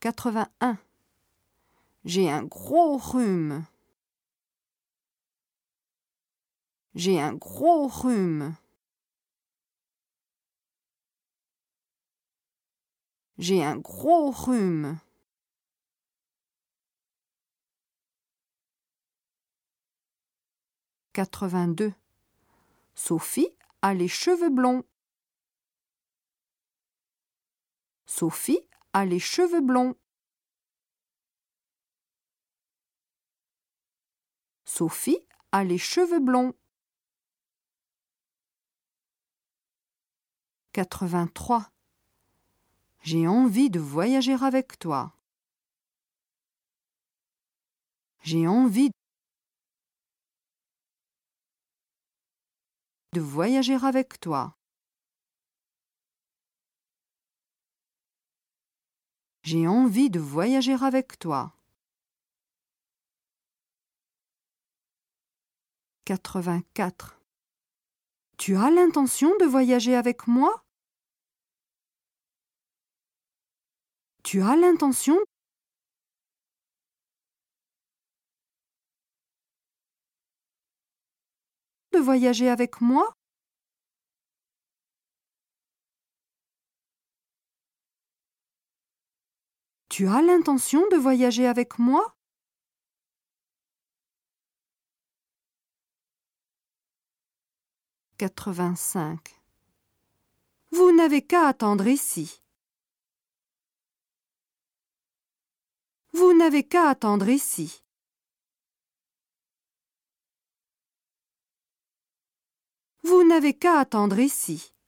81. J'ai un gros rhume. J'ai un gros rhume. J'ai un gros rhume. 82. Sophie a les cheveux blonds. Sophie a les cheveux blonds. Sophie a les cheveux blonds. 83. J'ai envie de voyager avec toi. J'ai envie de voyager avec toi. J'ai envie de voyager avec toi. 84. Tu as l'intention de voyager avec moi? Tu as l'intention de voyager avec moi? Tu as l'intention de voyager avec moi? 85. Vous n'avez qu'à attendre ici. Vous n'avez qu'à attendre ici. Vous n'avez qu'à attendre ici.